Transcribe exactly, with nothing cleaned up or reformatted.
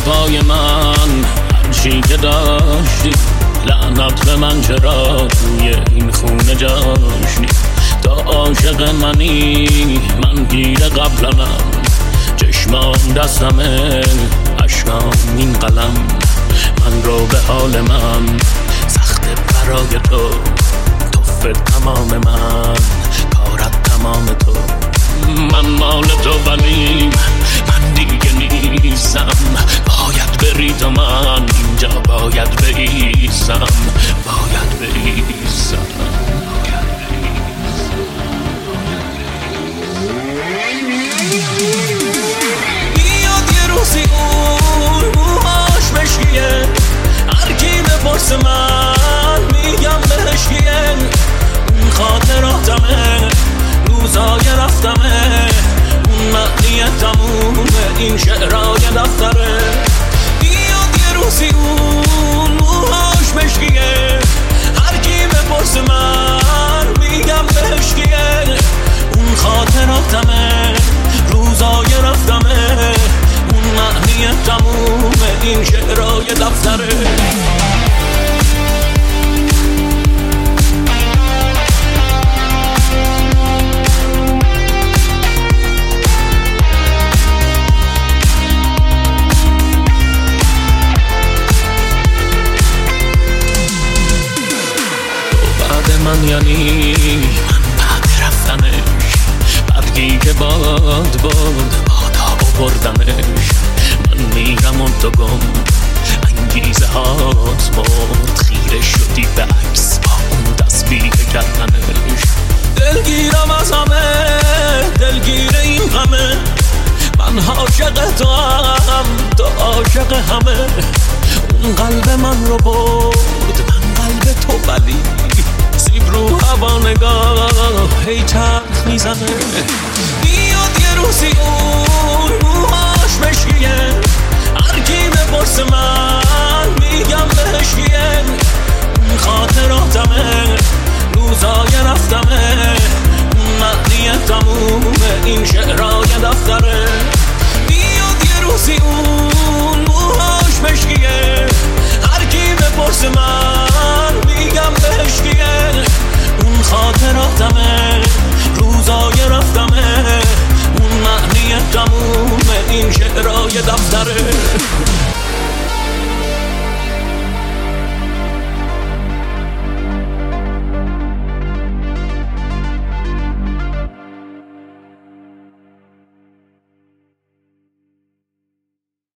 پای من هرچی که داشتی، لعنت به من چرا توی این خونه جاشتی. تا عاشق منی من گیر قبلنم، چشمان دستمه اشکام این قلم. من رو به حال من سخت برای تو، توفت تمام من کارت تمام تو. من مال تو ولی من دیگه نیستم، باید بری تو من اینجا باید بایستم، باید بایستم. بیاد یه روزی اون موهاش مشکیه، هر کی بپرس من میگم بهش کیه. اون خاطراتمه روزای رفتمه، اون معنی تمومه این شعرهای دفتره. بیاد یه روزی اون موهاش مشکیه، هر کی بپرس من میگم بهش کیه. اون خاطراتمه روزای رفتمه، اون معنی تمومه این شعرهای دفتره. من یعنی من بعد رفتنش، برگی که باد باد بادا بردمش. من میرم اون تو گم انگیزه هات مرد، خیره شدی به عکس با اون تصویه کردنش. دلگیرم از همه دلگیر این همه، من عاشق تو هم تو عاشق همه. اون قلب من رو برد من قلب تو ولی سیب رو هوا نگاه هی چرخ میزنه. بیاد یه روزی اون موهاش مشکیه، هر کی بپرس من